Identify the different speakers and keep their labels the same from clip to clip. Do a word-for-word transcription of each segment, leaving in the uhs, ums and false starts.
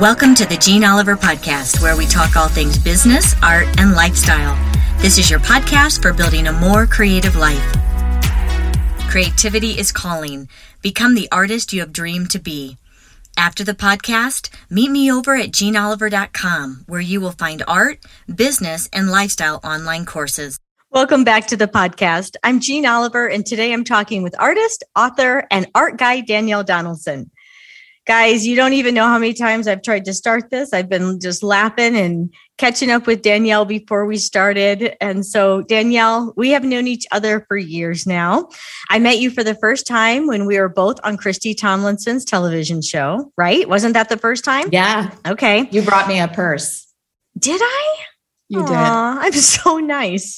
Speaker 1: Welcome to the Jean Oliver Podcast, where we talk all things business, art, and lifestyle. This is your podcast for building a more creative life. Creativity is calling. Become the artist you have dreamed to be. After the podcast, meet me over at jean oliver dot com, where you will find art, business, and lifestyle online courses. Welcome back to the podcast. I'm Jean Oliver, and today I'm talking with artist, author, and art guide Danielle Donaldson. Guys, you don't even know how many times I've tried to start this. I've been just laughing and catching up with Danielle before we started. And so, Danielle, we have known each other for years now. I met you for the first time when we were both on Christy Tomlinson's television show, right? Wasn't that the first time?
Speaker 2: Yeah.
Speaker 1: Okay.
Speaker 2: You brought me a purse.
Speaker 1: Did I?
Speaker 2: You
Speaker 1: Aww,
Speaker 2: did.
Speaker 1: I'm so nice.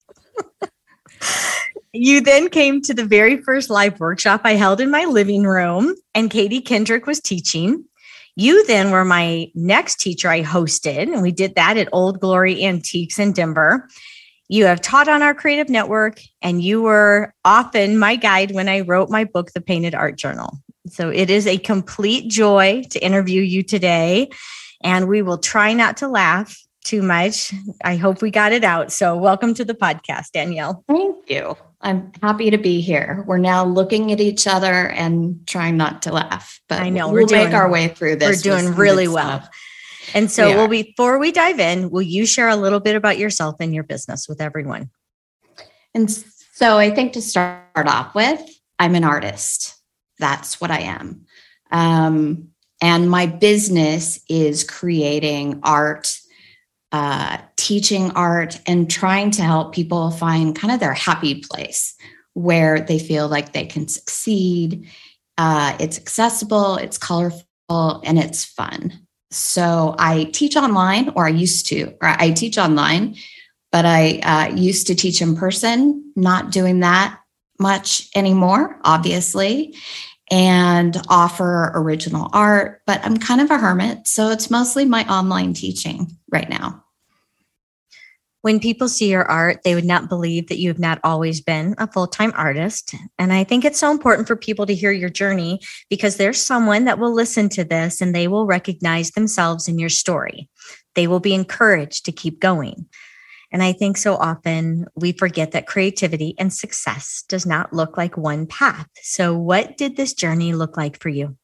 Speaker 1: You then came to the very first live workshop I held in my living room, and Katie Kendrick was teaching. You then were my next teacher I hosted, and we did that at Old Glory Antiques in Denver. You have taught on our creative network, and you were often my guide when I wrote my book, The Painted Art Journal. So it is a complete joy to interview you today, and we will try not to laugh too much. I hope we got it out. So welcome to the podcast, Danielle.
Speaker 2: Thank you. I'm happy to be here. We're now looking at each other and trying not to laugh, but
Speaker 1: I know
Speaker 2: we'll
Speaker 1: we're doing,
Speaker 2: make our way through this.
Speaker 1: We're doing really well. Stuff. And so we well, before we dive in, will you share a little bit about yourself and your business with everyone?
Speaker 2: And so I think to start off with, I'm an artist. That's what I am. Um, and my business is creating art, Uh, teaching art, and trying to help people find kind of their happy place where they feel like they can succeed. Uh, it's accessible, it's colorful, and it's fun. So I teach online, or I used to, or I teach online, but I uh, used to teach in person, not doing that much anymore, obviously, and offer original art, but I'm kind of a hermit. So it's mostly my online teaching right now.
Speaker 1: When people see your art, they would not believe that you have not always been a full-time artist. And I think it's so important for people to hear your journey, because there's someone that will listen to this and they will recognize themselves in your story. They will be encouraged to keep going. And I think so often we forget that creativity and success does not look like one path. So what did this journey look like for you?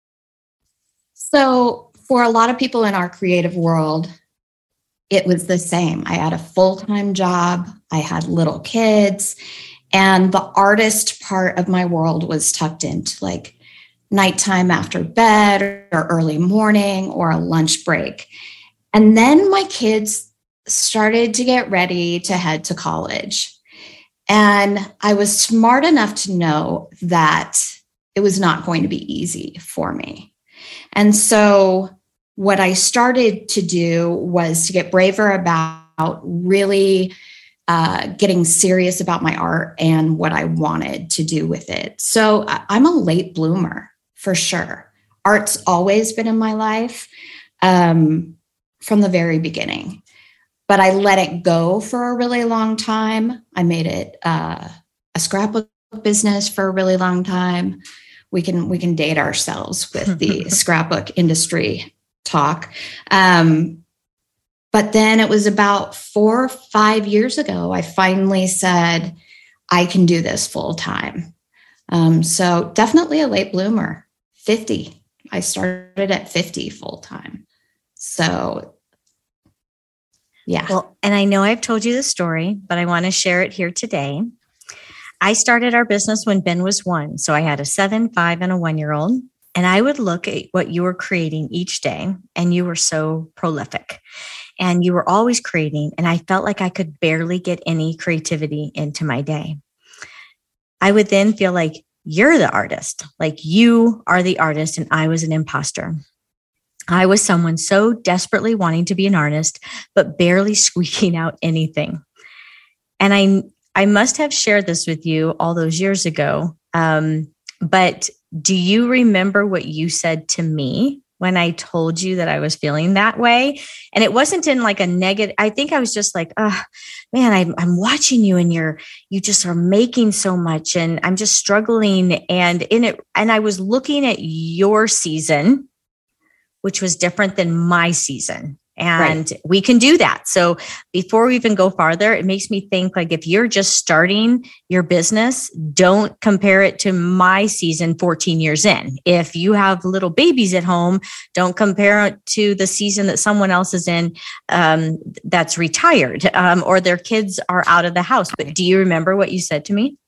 Speaker 2: So for a lot of people in our creative world, it was the same. I had a full-time job. I had little kids, and the artist part of my world was tucked into like nighttime after bed or early morning or a lunch break. And then my kids started to get ready to head to college. And I was smart enough to know that it was not going to be easy for me. And so what I started to do was to get braver about really uh, getting serious about my art and what I wanted to do with it. So I'm a late bloomer for sure. Art's always been in my life um, from the very beginning. But I let it go for a really long time. I made it uh, a scrapbook business for a really long time. We can we can date ourselves with the scrapbook industry talk. Um, but then it was about four or five years ago, I finally said, I can do this full time. Um, so definitely a late bloomer, fifty. I started at fifty full time. So yeah.
Speaker 1: Well, and I know I've told you the story, but I want to share it here today. I started our business when Ben was one. So I had a seven, five, and a one-year-old. And I would look at what you were creating each day, and you were so prolific. And you were always creating, and I felt like I could barely get any creativity into my day. I would then feel like you're the artist, like you are the artist, and I was an imposter. I was someone so desperately wanting to be an artist, but barely squeaking out anything. And I I must have shared this with you all those years ago. Um, but do you remember what you said to me when I told you that I was feeling that way? And it wasn't in like a negative. I think I was just like, oh, man, I'm, I'm watching you and you're, you just are making so much and I'm just struggling. And in it, and I was looking at your season, which was different than my season. And
Speaker 2: Right.
Speaker 1: we can do that. So before we even go farther, it makes me think like if you're just starting your business, don't compare it to my season fourteen years in. If you have little babies at home, don't compare it to the season that someone else is in um, that's retired um, or their kids are out of the house. But do you remember what you said to me?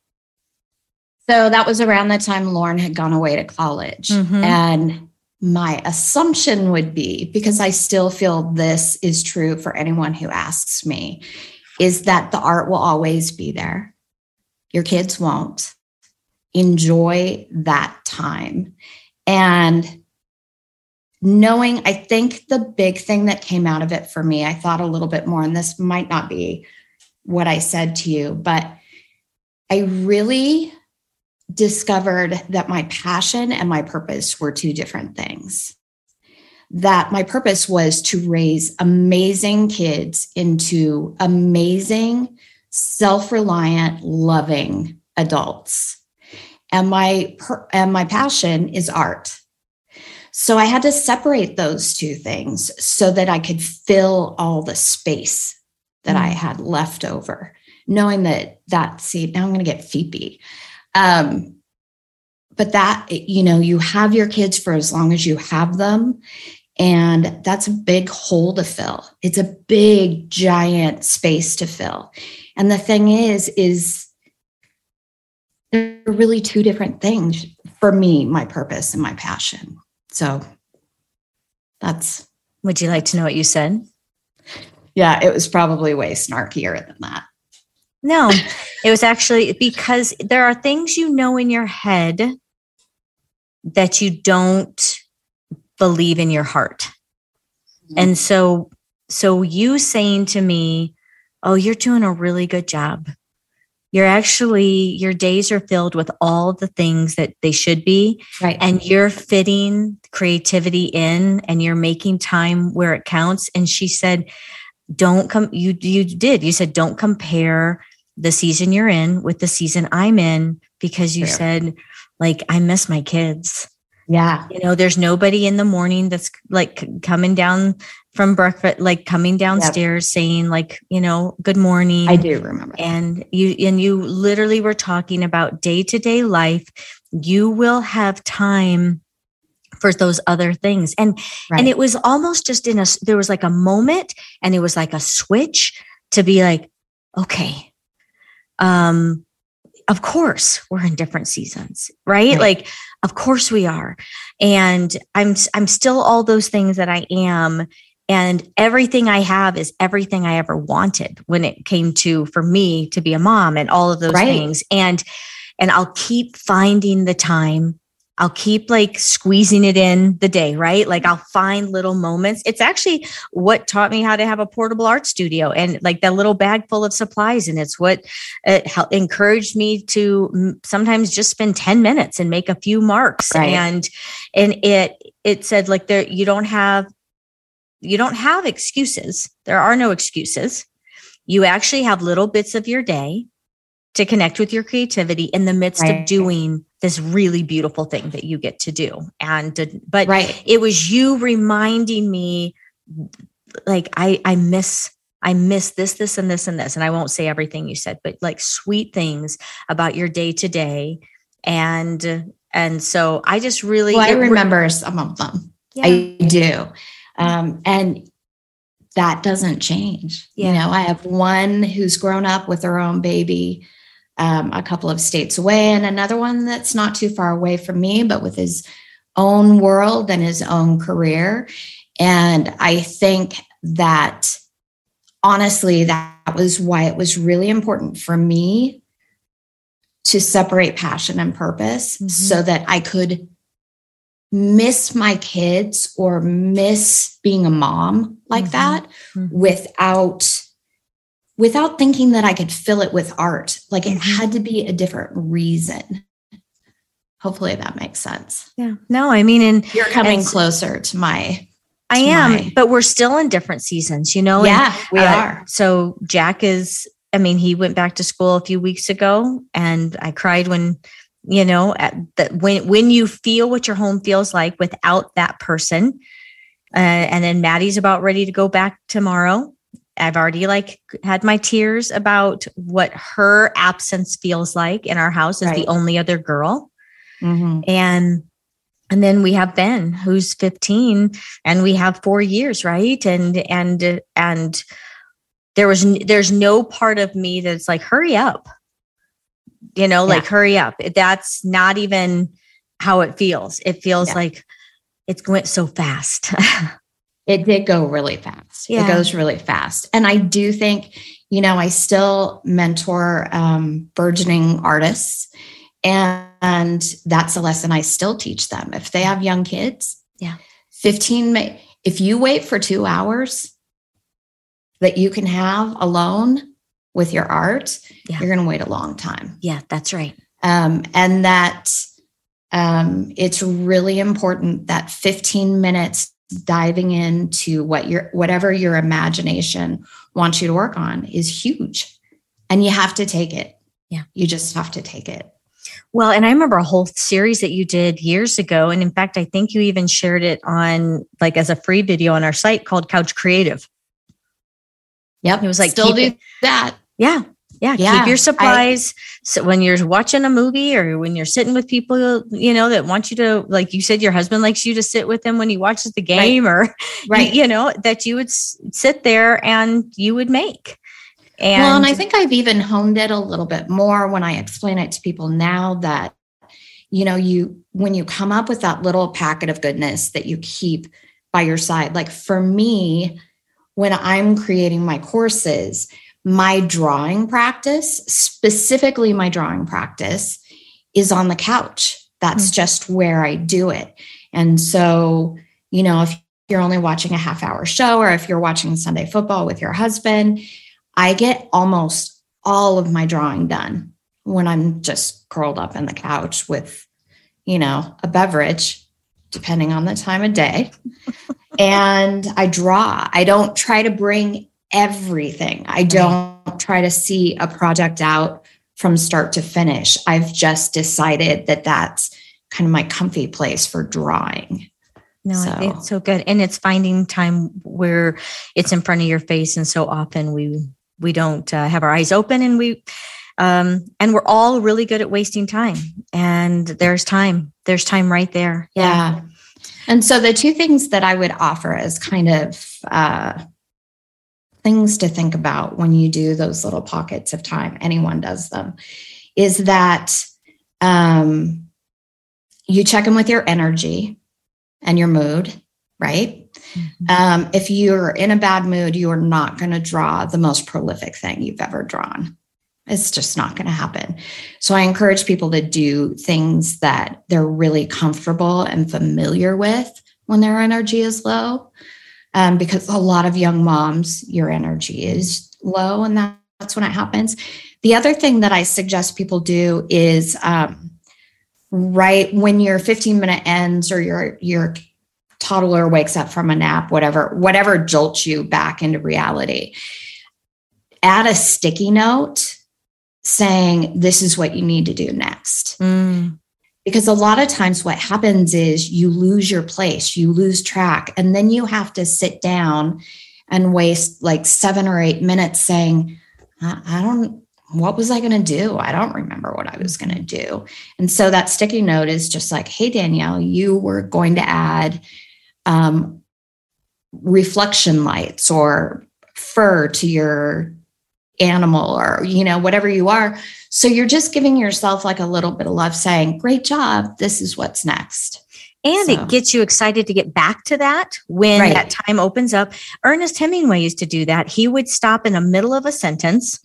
Speaker 2: So that was around the time Lauren had gone away to college.
Speaker 1: Mm-hmm.
Speaker 2: And my assumption would be, because I still feel this is true for anyone who asks me, is that the art will always be there. Your kids won't. Enjoy that time. And knowing, I think the big thing that came out of it for me, I thought a little bit more, and this might not be what I said to you, but I really discovered that my passion and my purpose were two different things. That my purpose was to raise amazing kids into amazing, self-reliant, loving adults. And my and my passion is art. So I had to separate those two things so that I could fill all the space that mm. I had left over, knowing that that, see, now I'm going to get feepy. Um, but that, you know, you have your kids for as long as you have them. And that's a big hole to fill. It's a big, giant space to fill. And the thing is, is they're really two different things for me, my purpose and my passion. So that's.
Speaker 1: Would you like to know what you said?
Speaker 2: Yeah, it was probably way snarkier than that.
Speaker 1: No, it was actually because there are things you know in your head that you don't believe in your heart. Mm-hmm. And so, so you saying to me, oh, you're doing a really good job. You're actually, your days are filled with all the things that they should be.
Speaker 2: Right.
Speaker 1: And you're fitting creativity in and you're making time where it counts. And she said, don't come, you, you did, you said, don't compare the season you're in with the season I'm in, because you yeah. said, like, I miss my kids.
Speaker 2: Yeah.
Speaker 1: You know, there's nobody in the morning that's like coming down from breakfast, like coming downstairs yep. saying like, you know, good morning.
Speaker 2: I do remember.
Speaker 1: And you, and you literally were talking about day-to-day life. You will have time for those other things. And, right. and it was almost just in a, there was like a moment and it was like a switch to be like, okay, um, of course we're in different seasons, right? right? Like, of course we are. And I'm, I'm still all those things that I am. And everything I have is everything I ever wanted when it came to, for me to be a mom and all of those right. things. And, and I'll keep finding the time. I'll keep like squeezing it in the day, right? Like I'll find little moments. It's actually what taught me how to have a portable art studio and like that little bag full of supplies. And it's what it helped, encouraged me to sometimes just spend ten minutes and make a few marks. Right. And, and it, it said like there, you don't have, you don't have excuses. There are no excuses. You actually have little bits of your day to connect with your creativity in the midst right. of doing this really beautiful thing that you get to do. And, but right. it was you reminding me like, I, I miss, I miss this, this, and this, and this. And I won't say everything you said, but like sweet things about your day to day. And, and so I just really,
Speaker 2: well, I remember re- some of them. Yeah. I do. Um, and that doesn't change. Yeah. You know, I have one who's grown up with her own baby, Um, a couple of states away, and another one that's not too far away from me, but with his own world and his own career. And I think that honestly, that was why it was really important for me to separate passion and purpose mm-hmm. so that I could miss my kids or miss being a mom like mm-hmm. that mm-hmm. without without thinking that I could fill it with art. Like it had to be a different reason. Hopefully that makes sense.
Speaker 1: Yeah. No, I mean, and
Speaker 2: you're coming and closer to my,
Speaker 1: I to am, my, but we're still in different seasons, you know?
Speaker 2: Yeah,
Speaker 1: and,
Speaker 2: we
Speaker 1: uh,
Speaker 2: are.
Speaker 1: So Jack is, I mean, he went back to school a few weeks ago and I cried when, you know, at the, when, when you feel what your home feels like without that person, Uh, and then Maddie's about ready to go back tomorrow. I've already like had my tears about what her absence feels like in our house as
Speaker 2: Right.
Speaker 1: the only other girl.
Speaker 2: Mm-hmm.
Speaker 1: And And then we have Ben, who's fifteen, and we have four years, right? And and and there was there's no part of me that's like, hurry up, you know, yeah. like hurry up. That's not even how it feels. It feels yeah. like it went so fast.
Speaker 2: It did go really fast. Yeah. It goes really fast, and I do think, you know, I still mentor um, burgeoning artists. And, and that's a lesson I still teach them. If they have young kids,
Speaker 1: yeah,
Speaker 2: fifteen, if you wait for two hours that you can have alone with your art, yeah. you're going to wait a long time.
Speaker 1: Yeah, that's right.
Speaker 2: Um, and that um, it's really important that fifteen minutes diving into what your, whatever your imagination wants you to work on is huge, and you have to take it.
Speaker 1: Yeah.
Speaker 2: You just have to take it.
Speaker 1: Well, and I remember a whole series that you did years ago. And in fact, I think you even shared it on like as a free video on our site called Couch Creative.
Speaker 2: Yep.
Speaker 1: It was like,
Speaker 2: still do
Speaker 1: it,
Speaker 2: that.
Speaker 1: Yeah. Yeah.
Speaker 2: Yeah.
Speaker 1: Keep your supplies. I, so when you're watching a movie or when you're sitting with people, you know, that want you to, like you said, your husband likes you to sit with him when he watches the game right. or,
Speaker 2: right.
Speaker 1: you, you know, that you would s- sit there and you would make. And,
Speaker 2: well, and I think I've even honed it a little bit more when I explain it to people now that, you know, you, when you come up with that little packet of goodness that you keep by your side, like for me, when I'm creating my courses, my drawing practice, specifically my drawing practice, is on the couch. That's mm-hmm. just where I do it. And so, you know, if you're only watching a half hour show or if you're watching Sunday football with your husband, I get almost all of my drawing done when I'm just curled up in the couch with, you know, a beverage, depending on the time of day. And I draw. I don't try to bring everything. I don't right. try to see a project out from start to finish. I've just decided that that's kind of my comfy place for drawing.
Speaker 1: No, so. I think it's so good. And it's finding time where it's in front of your face. And so often we we don't uh, have our eyes open, and we um, and we're all really good at wasting time. And there's time. There's time right there.
Speaker 2: Yeah. yeah. And so the two things that I would offer as kind of uh, things to think about when you do those little pockets of time, anyone does them, is that um, you check in with your energy and your mood, right? Mm-hmm. Um, if you're in a bad mood, you are not going to draw the most prolific thing you've ever drawn. It's just not going to happen. So I encourage people to do things that they're really comfortable and familiar with when their energy is low. Um, because a lot of young moms, your energy is low, and that, that's when it happens. The other thing that I suggest people do is um, right when your fifteen minute ends or your your toddler wakes up from a nap, whatever, whatever jolts you back into reality, add a sticky note saying, this is what you need to do next.
Speaker 1: Mm.
Speaker 2: Because a lot of times what happens is you lose your place, you lose track, and then you have to sit down and waste like seven or eight minutes saying, I, I don't, what was I going to do? I don't remember what I was going to do. And so that sticky note is just like, hey, Danielle, you were going to add um, reflection lights or fur to your animal or, you know, whatever you are. So you're just giving yourself like a little bit of love saying, great job. This is what's next.
Speaker 1: And so. It gets you excited to get back to that when right. that time opens up. Ernest Hemingway used to do that. He would stop in the middle of a sentence.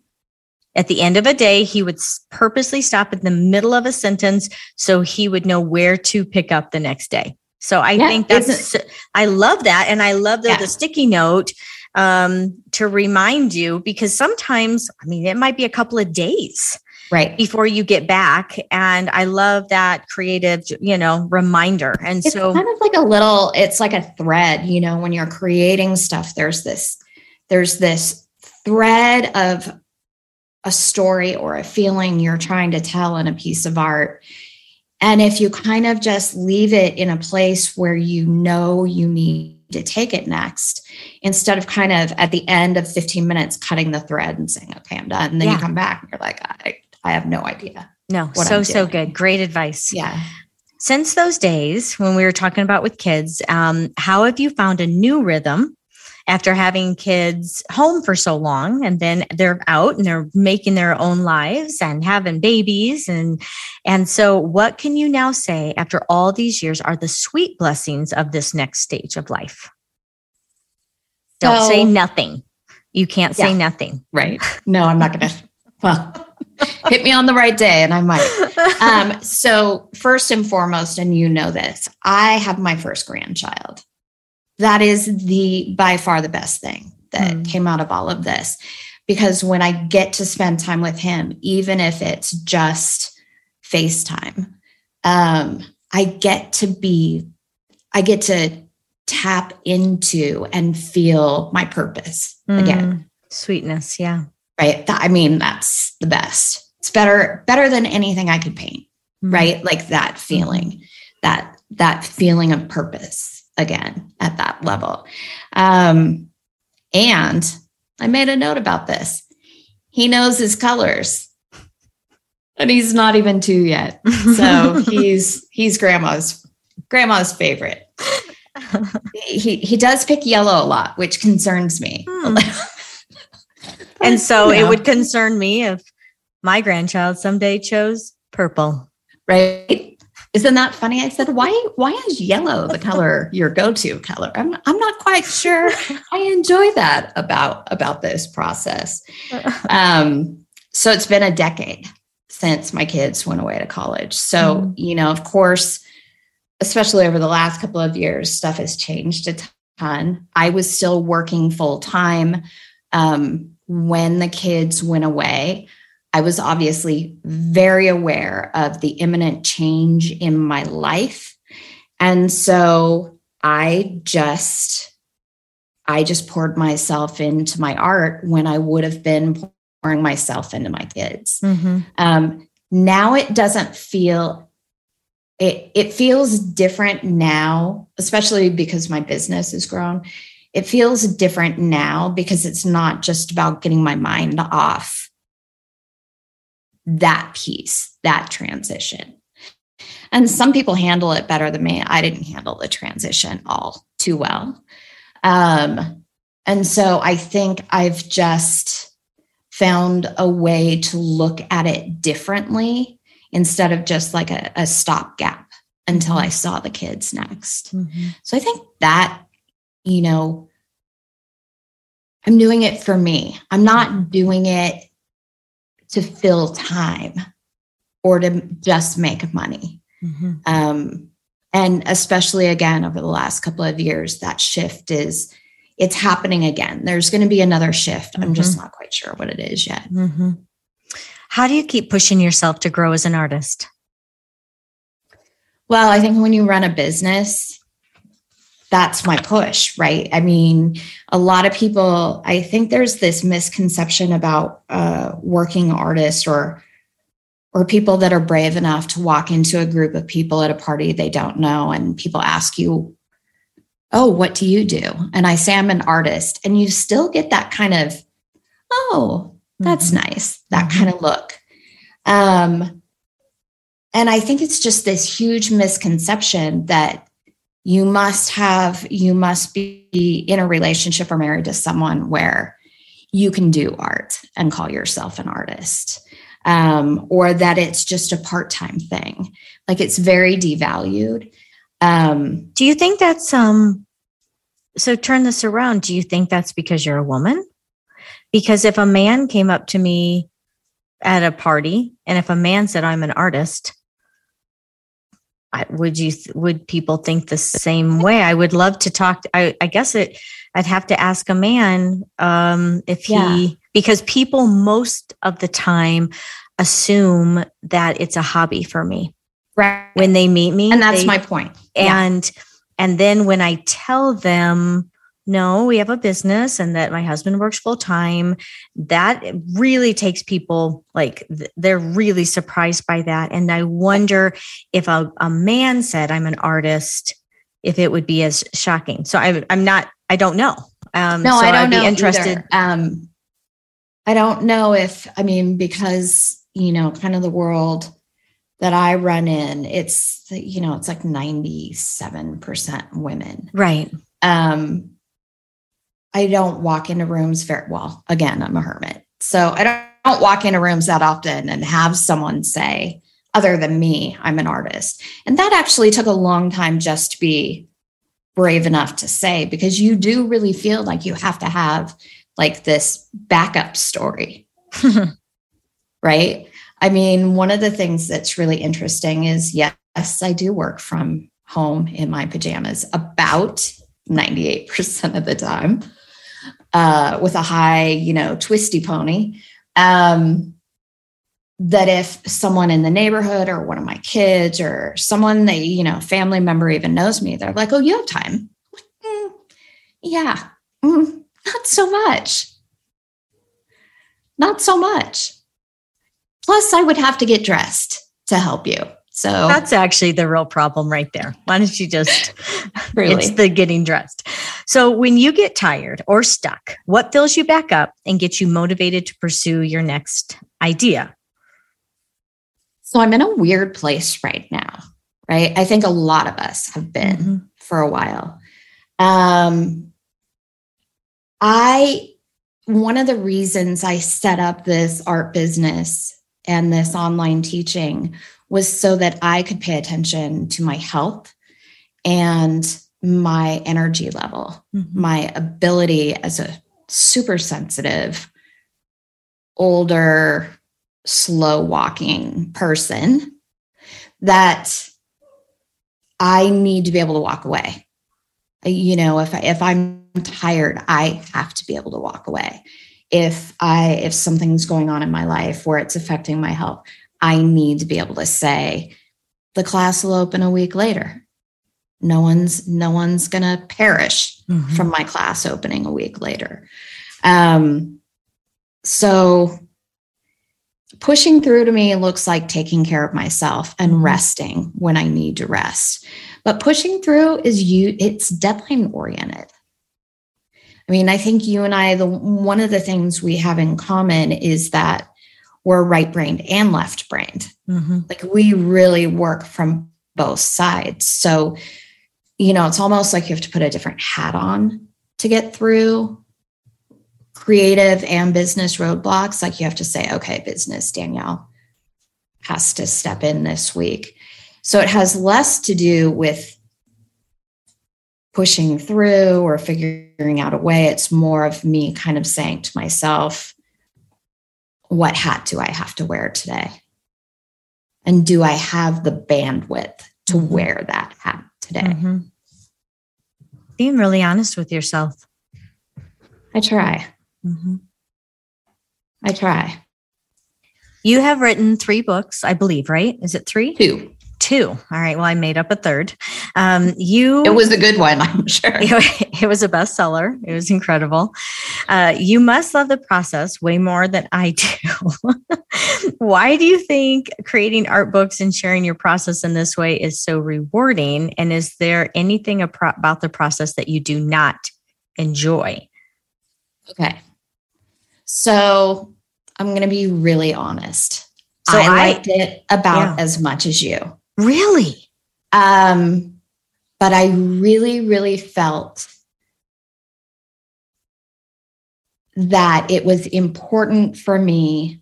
Speaker 1: At the end of a day, he would purposely stop in the middle of a sentence so he would know where to pick up the next day. So I yeah, think that's, I love that. And I love the, yeah. the sticky note um, to remind you, because sometimes, I mean, it might be a couple of days
Speaker 2: right
Speaker 1: before you get back. And I love that creative, you know, reminder. And
Speaker 2: it's
Speaker 1: so
Speaker 2: kind of like a little, it's like a thread, you know, when you're creating stuff, there's this, there's this thread of a story or a feeling you're trying to tell in a piece of art. And if you kind of just leave it in a place where you know you need to take it next, instead of kind of at the end of fifteen minutes cutting the thread and saying, okay, I'm done. And then yeah. you come back and you're like, I, I have no idea.
Speaker 1: No, so, so good. Great advice.
Speaker 2: Yeah.
Speaker 1: Since those days when we were talking about with kids, um, how have you found a new rhythm after having kids home for so long, and then they're out and they're making their own lives and having babies? And, and so what can you now say after all these years are the sweet blessings of this next stage of life? Don't so, say nothing. You can't say yeah, nothing.
Speaker 2: Right. No, I'm not going to. Well, hit me on the right day and I might. Um, so first and foremost, and you know this, I have my first grandchild. That is the by far the best thing that mm. came out of all of this, because when I get to spend time with him, even if it's just FaceTime, um, I get to be, I get to tap into and feel my purpose mm. again.
Speaker 1: Sweetness. Yeah.
Speaker 2: Right. I mean, that's the best. It's better, better than anything I could paint. Mm. Right. Like that feeling, that, that feeling of purpose again at that level. Um, and I made a note about this. He knows his colors and he's not even two yet. So he's, he's grandma's, grandma's favorite. He, he does pick yellow a lot, which concerns me. Hmm.
Speaker 1: And so you know, it would concern me if my grandchild someday chose purple.
Speaker 2: Right. Isn't that funny? I said, why, why is yellow the color your go-to color? I'm, I'm not quite sure. I enjoy that about, about this process. Um, so it's been a decade since my kids went away to college. So, mm. you know, of course, especially over the last couple of years, stuff has changed a ton. I was still working full time. Um, when the kids went away, I was obviously very aware of the imminent change in my life. And so I just, I just poured myself into my art when I would have been pouring myself into my kids. Mm-hmm. Um, now it doesn't feel, it, it feels different now, especially because my business has grown. It feels different now because it's not just about getting my mind off that piece, that transition. And some people handle it better than me. I didn't handle the transition all too well. Um, and so I think I've just found a way to look at it differently instead of just like a, a stopgap until I saw the kids next. Mm-hmm. So I think that, you know, I'm doing it for me. I'm not doing it to fill time or to just make money. Mm-hmm. Um, and especially again, over the last couple of years, that shift is, it's happening again. There's going to be another shift. Mm-hmm. I'm just not quite sure what it is yet.
Speaker 1: Mm-hmm. How do you keep pushing yourself to grow as an artist?
Speaker 2: Well, I think when you run a business, that's my push, right? I mean, a lot of people, I think there's this misconception about uh, working artists or or people that are brave enough to walk into a group of people at a party they don't know, and people ask you, oh, what do you do? And I say, I'm an artist. And you still get that kind of, oh, that's mm-hmm. nice, that mm-hmm. kind of look. Um, and I think it's just this huge misconception that you must have, you must be in a relationship or married to someone where you can do art and call yourself an artist, um, or that it's just a part-time thing. Like it's very devalued. Um,
Speaker 1: do you think that's, um, so turn this around. Do you think that's because you're a woman? Because if a man came up to me at a party and if a man said, I'm an artist, would you, would people think the same way? I would love to talk. To, I, I guess it, I'd have to ask a man um, if he, yeah. because people most of the time assume that it's a hobby for me,
Speaker 2: right?
Speaker 1: When they meet me.
Speaker 2: And that's
Speaker 1: they,
Speaker 2: my point.
Speaker 1: And, yeah. and then when I tell them, no, we have a business and that my husband works full time, that really takes people like they're really surprised by that. And I wonder if a, a man said, I'm an artist, if it would be as shocking. So I, I'm not, I don't know. Um,
Speaker 2: no,
Speaker 1: so
Speaker 2: I don't
Speaker 1: I'd be
Speaker 2: know
Speaker 1: interested.
Speaker 2: Um, I don't know if, I mean, because, you know, kind of the world that I run in, it's, you know, it's like ninety-seven percent women.
Speaker 1: Right.
Speaker 2: Um, I don't walk into rooms very well. Again, I'm a hermit. So I don't, don't walk into rooms that often and have someone say, other than me, I'm an artist. And that actually took a long time just to be brave enough to say, because you do really feel like you have to have like this backup story, right? I mean, one of the things that's really interesting is, yes, I do work from home in my pajamas about ninety-eight percent of the time, uh, with a high, you know, twisty pony. Um, that if someone in the neighborhood or one of my kids or someone they, you know, family member even knows me, they're like, oh, you have time. Mm, yeah, mm, not so much. Not so much. Plus, I would have to get dressed to help you. So
Speaker 1: that's actually the real problem right there. Why don't you just,
Speaker 2: really?
Speaker 1: It's the getting dressed. So when you get tired or stuck, what fills you back up and gets you motivated to pursue your next idea?
Speaker 2: So I'm in a weird place right now, right? I think a lot of us have been mm-hmm. for a while. Um, I, one of the reasons I set up this art business and this online teaching was so that I could pay attention to my health and my energy level, mm-hmm. my ability as a super sensitive, older, slow walking person, that I need to be able to walk away. You know, if I, if I'm tired, I have to be able to walk away. If I, if something's going on in my life where it's affecting my health, I need to be able to say, the class will open a week later. No one's, no one's going to perish mm-hmm. from my class opening a week later. Um, so pushing through to me looks like taking care of myself and resting when I need to rest. But pushing through is you, it's deadline oriented. I mean, I think you and I, the one of the things we have in common is that we're right-brained and left-brained. Mm-hmm. Like we really work from both sides. So, you know, it's almost like you have to put a different hat on to get through creative and business roadblocks. Like you have to say, okay, business, Danielle has to step in this week. So it has less to do with pushing through or figuring out a way. It's more of me kind of saying to myself, what hat do I have to wear today? And do I have the bandwidth to mm-hmm. wear that hat today? Mm-hmm.
Speaker 1: Being really honest with yourself.
Speaker 2: I try. Mm-hmm. I try.
Speaker 1: You have written three books, I believe, right? Is it three?
Speaker 2: Two.
Speaker 1: Two. All right. Well, I made up a third. Um, you.
Speaker 2: It was a good one, I'm sure.
Speaker 1: It was a bestseller. It was incredible. Uh, you must love the process way more than I do. Why do you think creating art books and sharing your process in this way is so rewarding? And is there anything about the process that you do not enjoy?
Speaker 2: Okay. So I'm going to be really honest.
Speaker 1: So
Speaker 2: I,
Speaker 1: I
Speaker 2: liked it about yeah. as much as you.
Speaker 1: Really?
Speaker 2: Um, but I really, really felt that it was important for me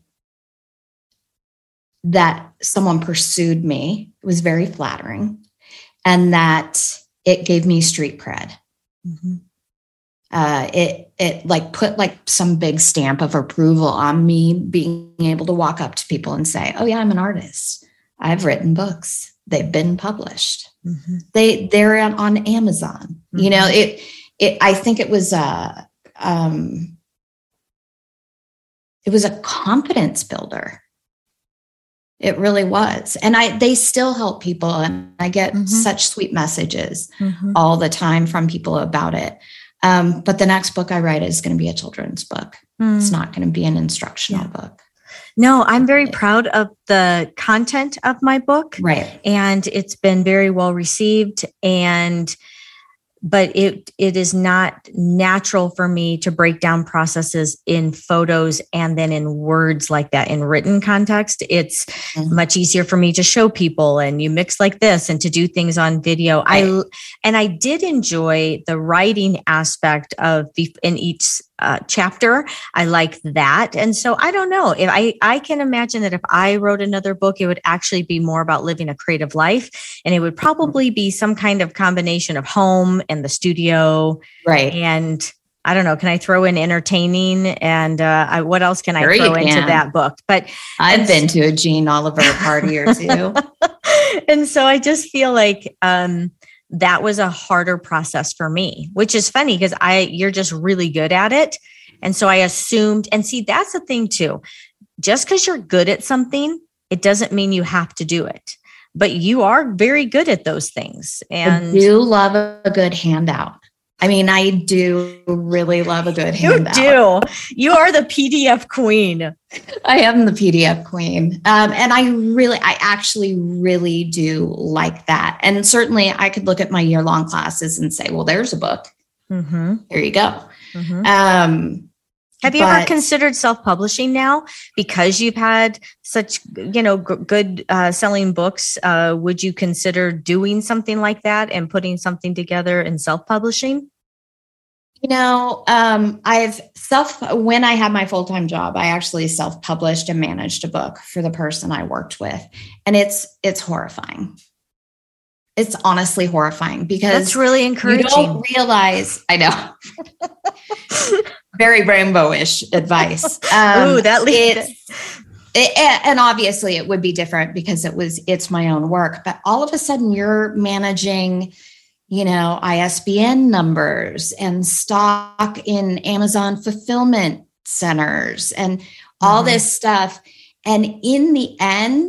Speaker 2: that someone pursued me. It was very flattering. And that it gave me street cred. Mm-hmm. Uh, it it like put like some big stamp of approval on me being able to walk up to people and say, oh yeah, I'm an artist. I've written books. They've been published. Mm-hmm. They they're on, on Amazon. Mm-hmm. You know, it it I think it was a um, it was a confidence builder. It really was. And I they still help people, and I get mm-hmm. such sweet messages mm-hmm. all the time from people about it. Um, but the next book I write is going to be a children's book. Mm. It's not going to be an instructional yeah. book.
Speaker 1: No, I'm very proud of the content of my book.
Speaker 2: Right.
Speaker 1: And it's been very well received. And but it it is not natural for me to break down processes in photos and then in words like that in written context. It's mm-hmm. much easier for me to show people and you mix like this and to do things on video. Right. I and I did enjoy the writing aspect of the in each uh, chapter. I like that. And so I don't know if I, I can imagine that if I wrote another book, it would actually be more about living a creative life. And it would probably be some kind of combination of home and the studio.
Speaker 2: Right.
Speaker 1: And I don't know, can I throw in entertaining and uh, I, what else can I
Speaker 2: sure
Speaker 1: throw into that book? But
Speaker 2: I've been to a Jean Oliver party or two.
Speaker 1: And so I just feel like, um, that was a harder process for me, which is funny because I, you're just really good at it. And so I assumed, and see, that's the thing too, just because you're good at something, it doesn't mean you have to do it, but you are very good at those things. And
Speaker 2: I do love a good handout. I mean, I do really love a good handout.
Speaker 1: You do. You are the P D F queen.
Speaker 2: I am the P D F queen. Um, and I really, I actually really do like that. And certainly I could look at my year-long classes and say, well, there's a book. Mm-hmm. There you go. Mm-hmm. Um,
Speaker 1: Have you but, ever considered self-publishing now because you've had such, you know, g- good uh, selling books? Uh, would you consider doing something like that and putting something together in self-publishing?
Speaker 2: You know, um, I've self, when I had my full-time job, I actually self-published and managed a book for the person I worked with. And it's, it's horrifying. It's honestly horrifying because
Speaker 1: that's really encouraging.
Speaker 2: You don't realize, I know, very rainbowish advice. Um,
Speaker 1: Ooh, that leads.
Speaker 2: It, and obviously it would be different because it was, it's my own work, but all of a sudden you're managing, you know, I S B N numbers and stock in Amazon fulfillment centers and all mm-hmm. this stuff. And in the end,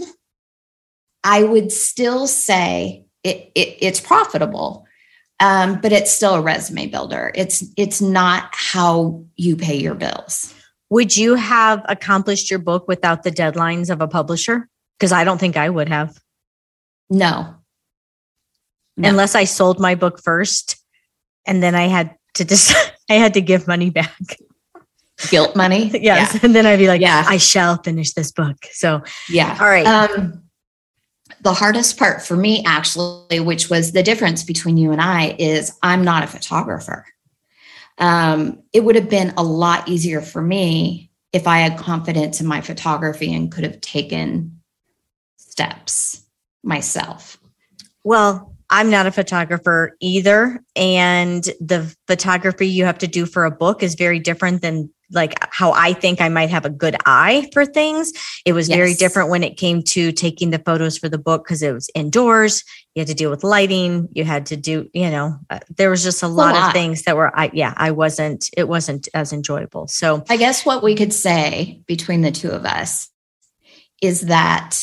Speaker 2: I would still say it, it it's profitable, um, but it's still a resume builder. It's, it's not how you pay your bills.
Speaker 1: Would you have accomplished your book without the deadlines of a publisher? Because I don't think I would have.
Speaker 2: No. No.
Speaker 1: Unless I sold my book first and then I had to decide, I had to give money back.
Speaker 2: Guilt money?
Speaker 1: Yes. Yeah. And then I'd be like, yeah, I shall finish this book. So,
Speaker 2: yeah.
Speaker 1: All right.
Speaker 2: Um, the hardest part for me, actually, which was the difference between you and I, is I'm not a photographer. Um, it would have been a lot easier for me if I had confidence in my photography and could have taken steps myself.
Speaker 1: Well, I'm not a photographer either. And the photography you have to do for a book is very different than like how I think I might have a good eye for things. It was yes. very different when it came to taking the photos for the book because it was indoors. You had to deal with lighting. You had to do, you know, uh, there was just a lot, a lot of things that were, I, yeah, I wasn't, it wasn't as enjoyable. So
Speaker 2: I guess what we could say between the two of us is that,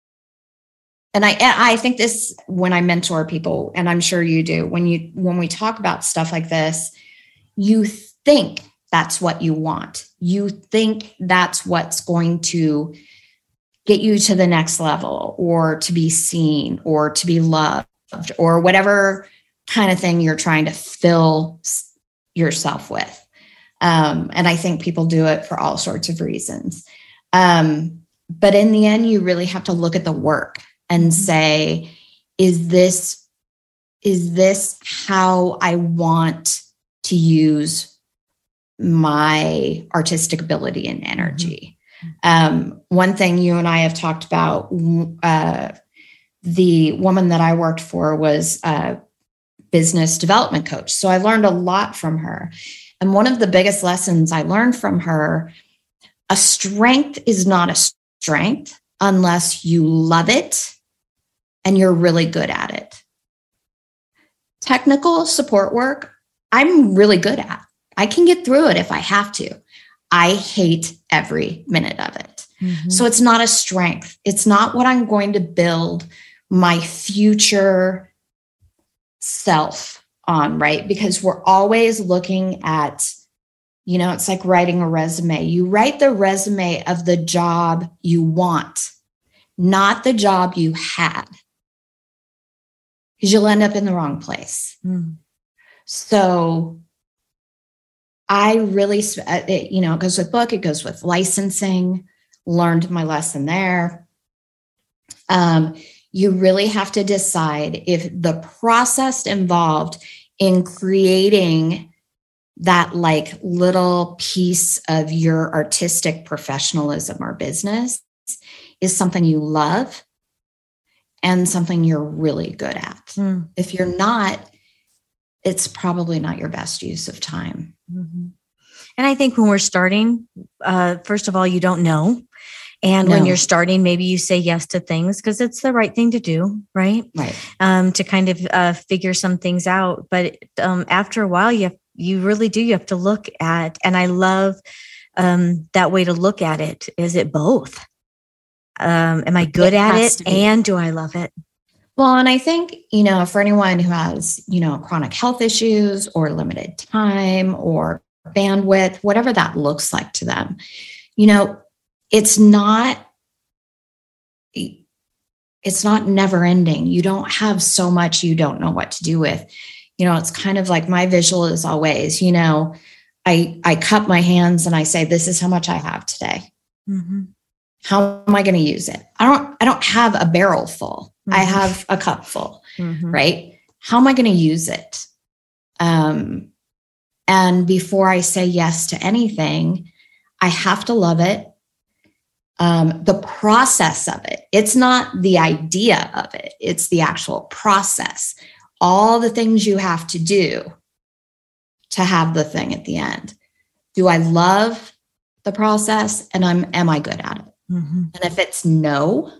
Speaker 2: and I, I think this, when I mentor people, and I'm sure you do, when you, when we talk about stuff like this, you think that's what you want. You think that's what's going to get you to the next level or to be seen or to be loved or whatever kind of thing you're trying to fill yourself with. Um, and I think people do it for all sorts of reasons. Um, but in the end, you really have to look at the work and say, is this, is this how I want to use my artistic ability and energy? Mm-hmm. Um, one thing you and I have talked about, uh, the woman that I worked for was a business development coach. So I learned a lot from her. And one of the biggest lessons I learned from her, a strength is not a strength unless you love it and you're really good at it. Technical support work, I'm really good at. I can get through it if I have to. I hate every minute of it. Mm-hmm. So it's not a strength. It's not what I'm going to build my future self on, right? Because we're always looking at, you know, it's like writing a resume. You write the resume of the job you want, not the job you had, because you'll end up in the wrong place. Mm. So I really, it, you know, it goes with book, it goes with licensing, learned my lesson there. Um, you really have to decide if the process involved in creating that like little piece of your artistic professionalism or business is something you love and something you're really good at. Mm. If you're not, it's probably not your best use of time.
Speaker 1: Mm-hmm. And I think when we're starting, uh, first of all, you don't know. And no. when you're starting, maybe you say yes to things because it's the right thing to do, right?
Speaker 2: Right.
Speaker 1: Um, to kind of uh, figure some things out. But um, after a while, you have, you really do. You have to look at, and I love um, that way to look at it. Is it both? Um, am I good it at it? And do I love it?
Speaker 2: Well, and I think, you know, for anyone who has, you know, chronic health issues or limited time or bandwidth, whatever that looks like to them, you know, it's not, it's not never ending. You don't have so much you don't know what to do with. You know, it's kind of like my visual is always, you know, I, I cup my hands and I say, this is how much I have today. Mm-hmm. How am I going to use it? I don't, I don't have a barrel full. Mm-hmm. I have a cup full, mm-hmm. right? How am I going to use it? Um, and before I say yes to anything, I have to love it. Um, the process of it. It's not the idea of it. It's the actual process. All the things you have to do to have the thing at the end. Do I love the process? And I'm, am I good at it? Mm-hmm. And if it's no,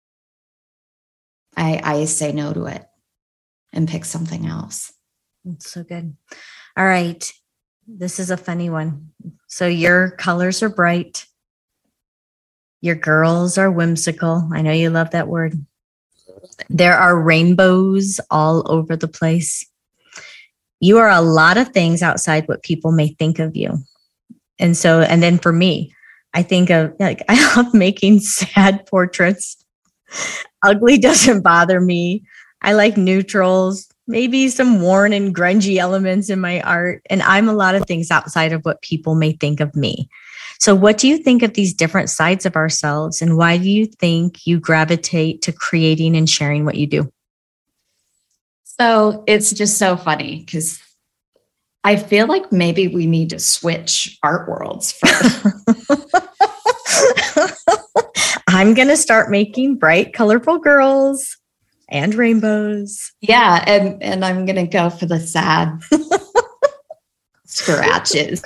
Speaker 2: I, I say no to it and pick something else.
Speaker 1: That's so good. All right. This is a funny one. So your colors are bright. Your girls are whimsical. I know you love that word. There are rainbows all over the place. You are a lot of things outside what people may think of you. And so, and then for me, I think of like, I love making sad portraits. Ugly doesn't bother me. I like neutrals, maybe some worn and grungy elements in my art. And I'm a lot of things outside of what people may think of me. So what do you think of these different sides of ourselves? And why do you think you gravitate to creating and sharing what you do?
Speaker 2: So it's just so funny because I feel like maybe we need to switch art worlds first.
Speaker 1: I'm going to start making bright, colorful girls and rainbows.
Speaker 2: Yeah. And, and I'm going to go for the sad scratches.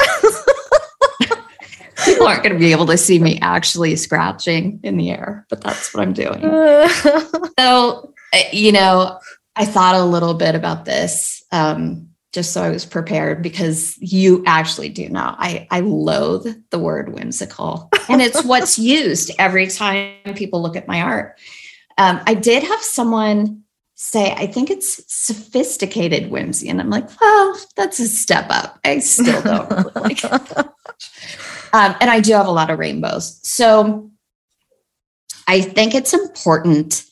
Speaker 2: People aren't going to be able to see me actually scratching in the air, but that's what I'm doing. So, you know, I thought a little bit about this um, just so I was prepared because you actually do know. I, I loathe the word whimsical, and it's what's used every time people look at my art. Um, I did have someone say, I think it's sophisticated whimsy. And I'm like, well, that's a step up. I still don't really like it. Um, and I do have a lot of rainbows. So I think it's important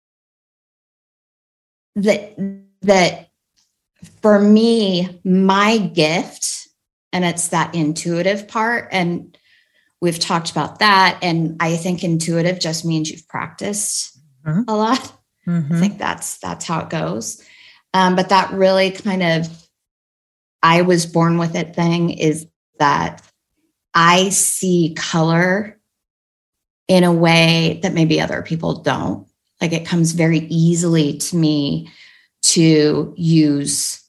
Speaker 2: that, that for me, my gift, and it's that intuitive part, and we've talked about that. And I think intuitive just means you've practiced mm-hmm. a lot. Mm-hmm. I think that's, that's how it goes. Um, but that really kind of, I was born with it thing is that I see color in a way that maybe other people don't. Like it comes very easily to me to use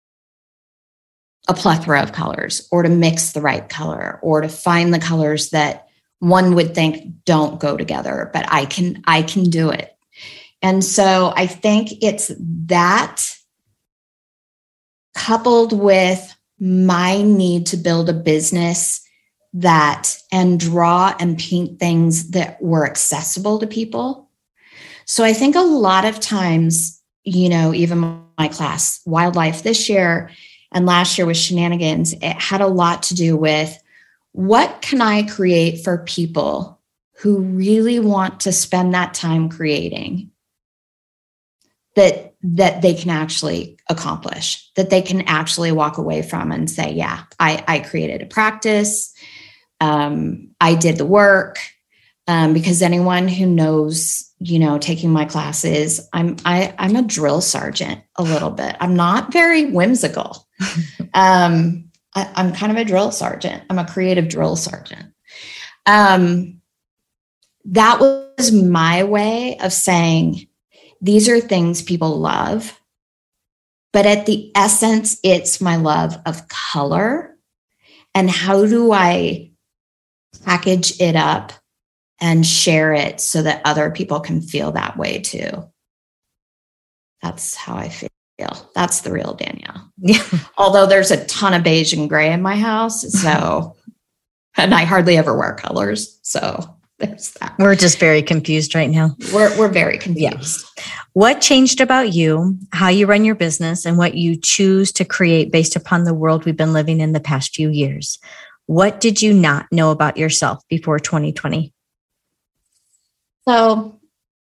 Speaker 2: a plethora of colors or to mix the right color or to find the colors that one would think don't go together, but I can, I can do it. And so I think it's that coupled with my need to build a business that and draw and paint things that were accessible to people. So I think a lot of times, you know, even my class, Wildlife this year and last year with Shenanigans, it had a lot to do with what can I create for people who really want to spend that time creating, that that they can actually accomplish, that they can actually walk away from and say, yeah, I, I created a practice. Um, I did the work. Um, because anyone who knows, you know, taking my classes, I'm I, I'm a drill sergeant a little bit. I'm not very whimsical. um, I, I'm kind of a drill sergeant. I'm a creative drill sergeant. Um, that was my way of saying, these are things people love, but at the essence, it's my love of color. And how do I package it up and share it so that other people can feel that way too? That's how I feel. That's the real Danielle.
Speaker 1: Yeah.
Speaker 2: Although there's a ton of beige and gray in my house. So, and I hardly ever wear colors. So there's that.
Speaker 1: We're just very confused right now.
Speaker 2: We're, we're very confused.
Speaker 1: Yeah. What changed about you, how you run your business, and what you choose to create based upon the world we've been living in the past few years? What did you not know about yourself before twenty twenty?
Speaker 2: So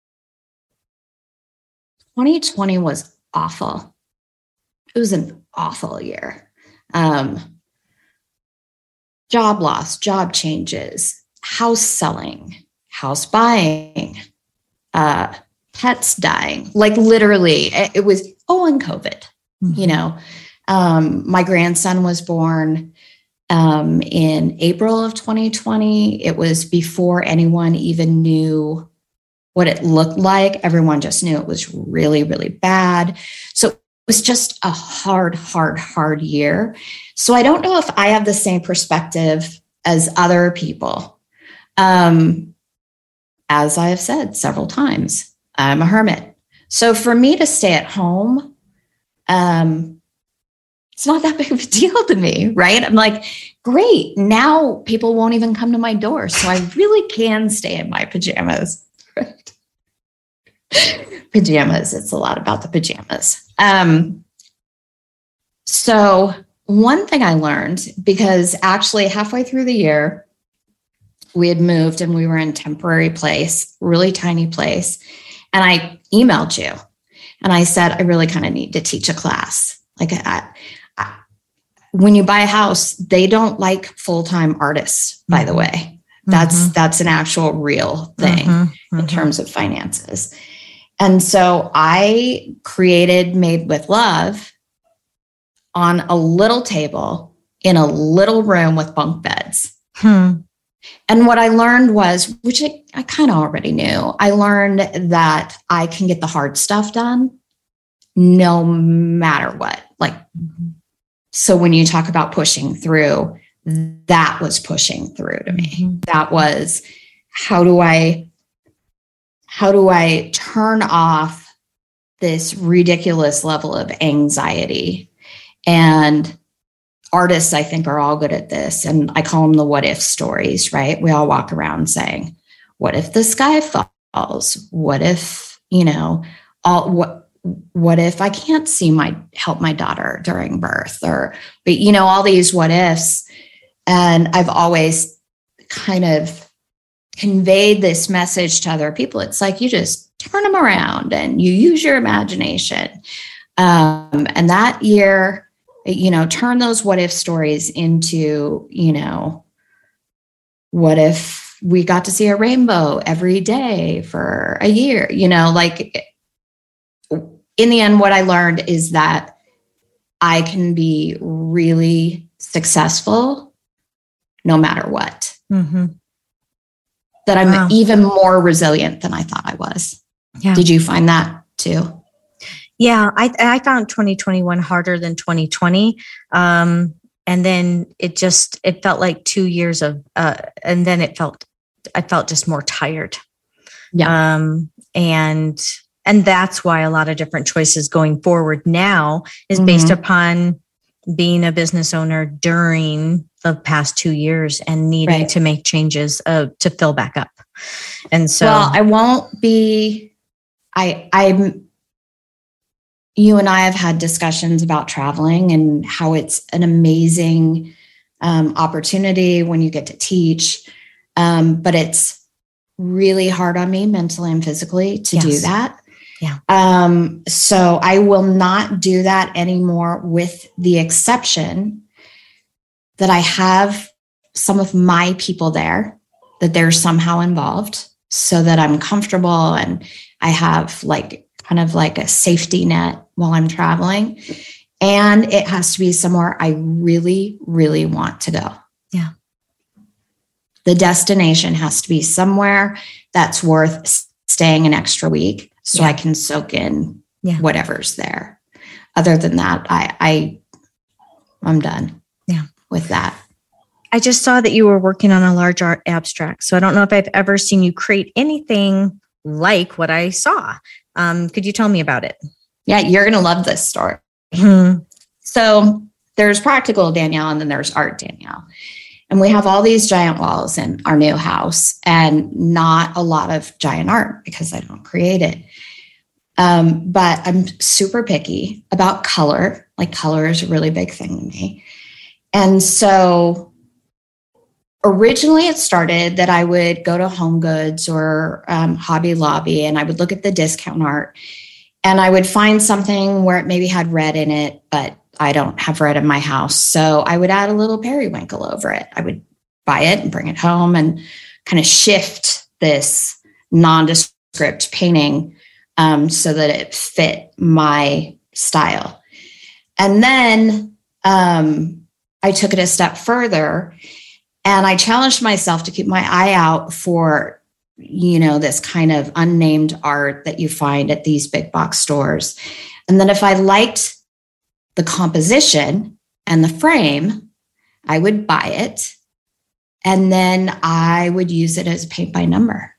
Speaker 2: twenty twenty was awful. It was an awful year. Um, job loss, job changes, house selling, house buying, uh, pets dying. Like literally, it was, oh, and COVID, mm-hmm. you know. Um, my grandson was born um, in April of twenty twenty. It was before anyone even knew what it looked like. Everyone just knew it was really, really bad. So it was just a hard, hard, hard year. So I don't know if I have the same perspective as other people. Um, as I have said several times, I'm a hermit. So for me to stay at home, um, it's not that big of a deal to me, right? I'm like, great. Now people won't even come to my door. So I really can stay in my pajamas. Right. Pajamas. It's a lot about the pajamas. Um, so one thing I learned, because actually halfway through the year, we had moved and we were in a temporary place, really tiny place. And I emailed you and I said, I really kind of need to teach a class. Like I, I, when you buy a house, they don't like full-time artists, by mm-hmm. the way. That's mm-hmm. that's an actual real thing mm-hmm. Mm-hmm. in terms of finances. And so I created Made with Love on a little table in a little room with bunk beds.
Speaker 1: Hmm.
Speaker 2: And what I learned was, which I, I kind of already knew, I learned that I can get the hard stuff done no matter what. Like, mm-hmm. so when you talk about pushing through, that was pushing through to me. Mm-hmm. That was, how do I, how do I turn off this ridiculous level of anxiety? And artists, I think, are all good at this. And I call them the what if stories, right? We all walk around saying, what if the sky falls? What if, you know, all what, what if I can't see my, help my daughter during birth, or, but you know, all these what ifs. And I've always kind of conveyed this message to other people. It's like, you just turn them around and you use your imagination. Um, and that year, you know, turn those what if stories into, you know, what if we got to see a rainbow every day for a year? You know, like in the end, what I learned is that I can be really successful no matter what.
Speaker 1: Mm-hmm.
Speaker 2: That I'm
Speaker 1: wow.
Speaker 2: even more resilient than I thought I was.
Speaker 1: Yeah.
Speaker 2: Did you find that too?
Speaker 1: Yeah, I, I found twenty twenty-one harder than twenty twenty. Um, and then it just, it felt like two years of, uh, and then it felt, I felt just more tired.
Speaker 2: Yeah.
Speaker 1: Um, and, and that's why a lot of different choices going forward now is
Speaker 2: mm-hmm.
Speaker 1: based upon being a business owner during the past two years and needing
Speaker 2: right.
Speaker 1: to make changes uh, to fill back up. And so,
Speaker 2: well, I won't be, I, I'm, you and I have had discussions about traveling and how it's an amazing um, opportunity when you get to teach. Um, but it's really hard on me mentally and physically to
Speaker 1: yes.
Speaker 2: do that.
Speaker 1: Yeah.
Speaker 2: Um, so I will not do that anymore, with the exception that I have some of my people there, that they're somehow involved, so that I'm comfortable and I have like kind of like a safety net while I'm traveling. And it has to be somewhere I really, really want to go.
Speaker 1: Yeah.
Speaker 2: The destination has to be somewhere that's worth staying an extra week, so yeah. I can soak in yeah. whatever's there. Other than that, I, I, I'm done
Speaker 1: yeah.
Speaker 2: with that.
Speaker 1: I just saw that you were working on a large art abstract. So I don't know if I've ever seen you create anything like what I saw. Um, could you tell me about it?
Speaker 2: Yeah, you're going to love this story.
Speaker 1: Hmm.
Speaker 2: So there's practical Danielle, and then there's art Danielle. And we have all these giant walls in our new house, and not a lot of giant art because I don't create it. Um, but I'm super picky about color. Like, color is a really big thing to me. And so originally it started that I would go to Home Goods or um, Hobby Lobby, and I would look at the discount art, and I would find something where it maybe had red in it, but I don't have red in my house. So I would add a little periwinkle over it. I would buy it and bring it home and kind of shift this nondescript painting um, so that it fit my style. And then um, I took it a step further, and I challenged myself to keep my eye out for, you know, this kind of unnamed art that you find at these big box stores. And then if I liked the composition and the frame, I would buy it, and then I would use it as paint by number.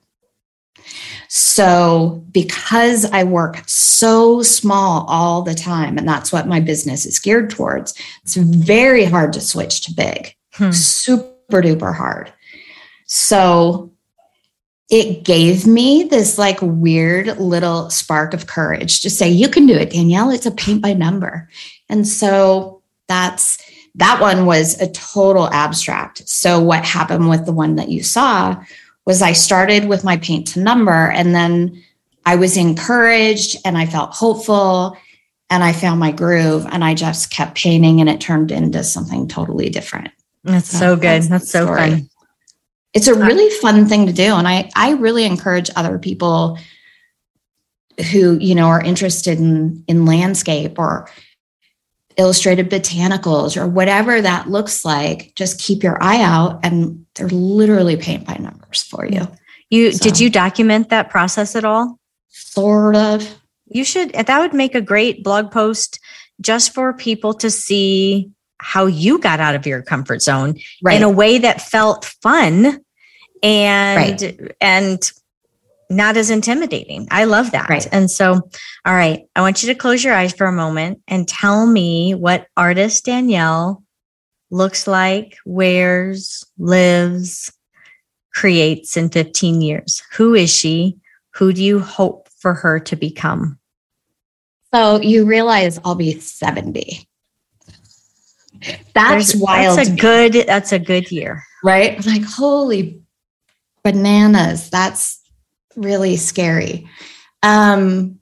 Speaker 2: So because I work so small all the time, and that's what my business is geared towards, it's very hard to switch to big, hmm. super duper hard. So it gave me this like weird little spark of courage to say, you can do it, Danielle. It's a paint by number. And so that's, that one was a total abstract. So what happened with the one that you saw was I started with my paint to number, and then I was encouraged and I felt hopeful and I found my groove, and I just kept painting, and it turned into something totally different.
Speaker 1: That's so, so good. That's, that's so story. Fun.
Speaker 2: It's a really fun thing to do. And I, I really encourage other people who, you know, are interested in, in landscape or illustrated botanicals or whatever that looks like. Just keep your eye out, and they're literally paint by numbers for you.
Speaker 1: You
Speaker 2: so,
Speaker 1: did you document that process at all?
Speaker 2: Sort of.
Speaker 1: You should. That would make a great blog post just for people to see how you got out of your comfort zone right. in a way that felt fun and right. and not as intimidating. I love that.
Speaker 2: Right.
Speaker 1: And so, all right, I want you to close your eyes for a moment and tell me what artist Danielle looks like, wears, lives, creates in fifteen years. Who is she? Who do you hope for her to become?
Speaker 2: So you realize I'll be seventy. That's There's, wild.
Speaker 1: That's a good, that's a good year.
Speaker 2: Right? I'm like, holy bananas. That's really scary. Um,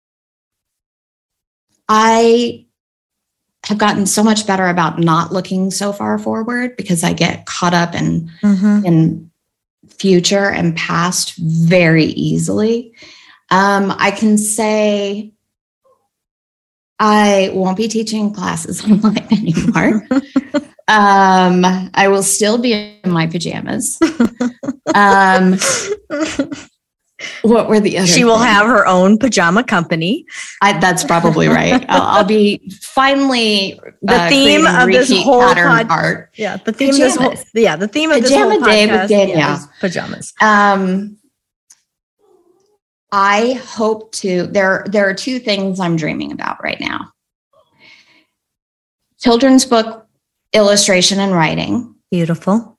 Speaker 2: I have gotten so much better about not looking so far forward, because I get caught up in, mm-hmm. in future and past very easily. Um, I can say I won't be teaching classes online anymore. um, I will still be in my pajamas. Um, what were the other?
Speaker 1: She will things? Have her own pajama company.
Speaker 2: I, that's probably right. I'll, I'll be finally
Speaker 1: the uh, theme of this whole
Speaker 2: pattern pod- art.
Speaker 1: Yeah, the theme pajamas. of this whole yeah the theme of
Speaker 2: Pajama
Speaker 1: this whole
Speaker 2: day
Speaker 1: podcast
Speaker 2: with Danielle.
Speaker 1: Yeah, is pajamas.
Speaker 2: Um, I hope to. There, there are two things I'm dreaming about right now: children's book illustration and writing.
Speaker 1: Beautiful.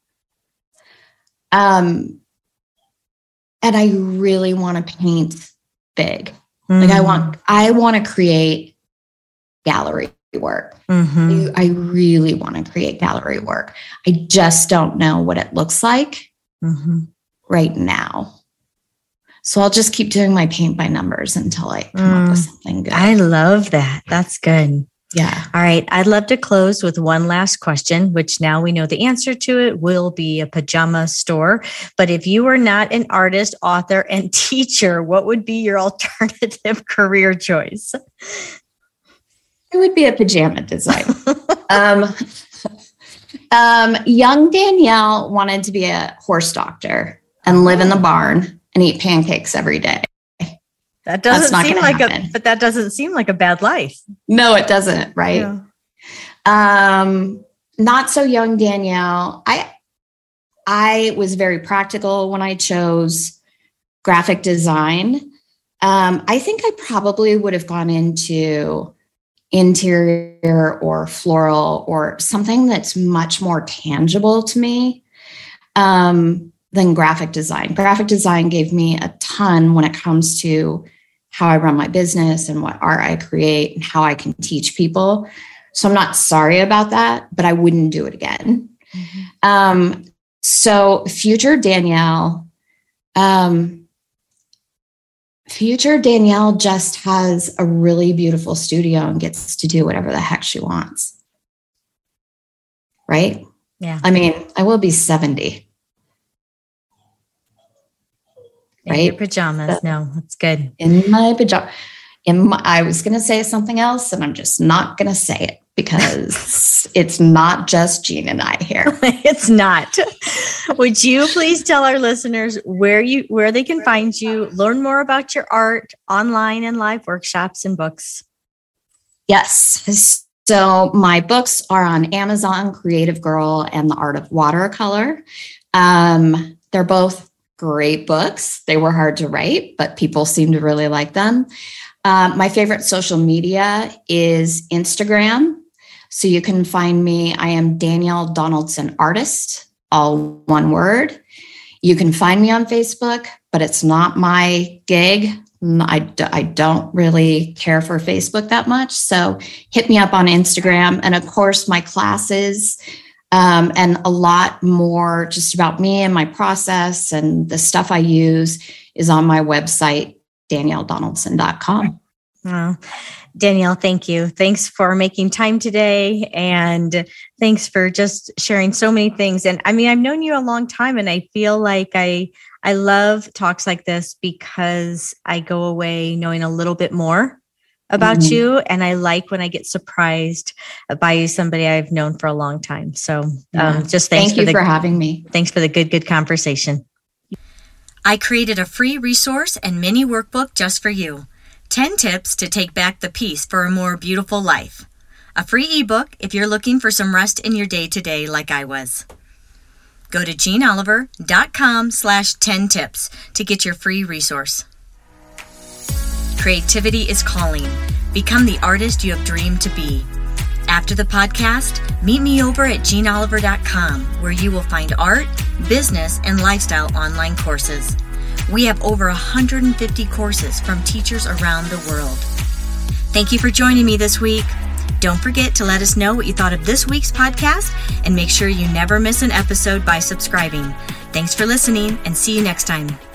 Speaker 2: Um. And I really want to paint big. Mm-hmm. Like I want, I want to create gallery work. Mm-hmm. I, I really want to create gallery work. I just don't know what it looks like mm-hmm. right now. So I'll just keep doing my paint by numbers until I come mm, up with something good.
Speaker 1: I love that. That's good.
Speaker 2: Yeah.
Speaker 1: All right. I'd love to close with one last question, which now we know the answer to it will be a pajama store. But if you were not an artist, author, and teacher, what would be your alternative career choice?
Speaker 2: It would be a pajama designer. um, um, young Danielle wanted to be a horse doctor and live in the barn and eat pancakes every day.
Speaker 1: That doesn't seem like happen. a, but that doesn't seem like a bad life.
Speaker 2: No, it doesn't. Right. Yeah. Um, not so young Danielle. I, I was very practical when I chose graphic design. Um, I think I probably would have gone into interior or floral or something that's much more tangible to me. Um, than graphic design. Graphic design gave me a ton when it comes to how I run my business and what art I create and how I can teach people. So I'm not sorry about that, but I wouldn't do it again. Mm-hmm. Um, so future Danielle, um, future Danielle just has a really beautiful studio and gets to do whatever the heck she wants. Right?
Speaker 1: Yeah.
Speaker 2: I mean, I will be seventy.
Speaker 1: In right? your pajamas. No, that's good.
Speaker 2: In my pajama. In my, I was going to say something else, and I'm just not going to say it because it's not just Jean and I here.
Speaker 1: It's not. Would you please tell our listeners where you where they can find you, learn more about your art, online and live workshops and books?
Speaker 2: Yes. So my books are on Amazon, Creative Girl and The Art of Watercolor. Um, they're both great books. They were hard to write, but people seem to really like them. Um, my favorite social media is Instagram. So you can find me. I am Danielle Donaldson Artist, all one word. You can find me on Facebook, but it's not my gig. I, I don't really care for Facebook that much. So hit me up on Instagram. And of course, my classes Um, and a lot more just about me and my process and the stuff I use is on my website, danielle donaldson dot com.
Speaker 1: Well, Danielle, thank you. Thanks for making time today. And thanks for just sharing so many things. And I mean, I've known you a long time and I feel like I, I love talks like this because I go away knowing a little bit more about mm-hmm. you. And I like when I get surprised by somebody I've known for a long time. So yeah. um, just thanks
Speaker 2: Thank
Speaker 1: for,
Speaker 2: you
Speaker 1: the,
Speaker 2: for having me.
Speaker 1: Thanks for the good, good conversation. I created a free resource and mini workbook just for you. ten tips to take back the peace for a more beautiful life. A free ebook if you're looking for some rest in your day-to-day like I was. Go to jean oliver dot com slash ten tips to get your free resource. Creativity is calling. Become the artist you have dreamed to be. After the podcast, meet me over at jean oliver dot com, where you will find art, business, and lifestyle online courses. We have over one hundred fifty courses from teachers around the world. Thank you for joining me this week. Don't forget to let us know what you thought of this week's podcast, and make sure you never miss an episode by subscribing. Thanks for listening, and see you next time.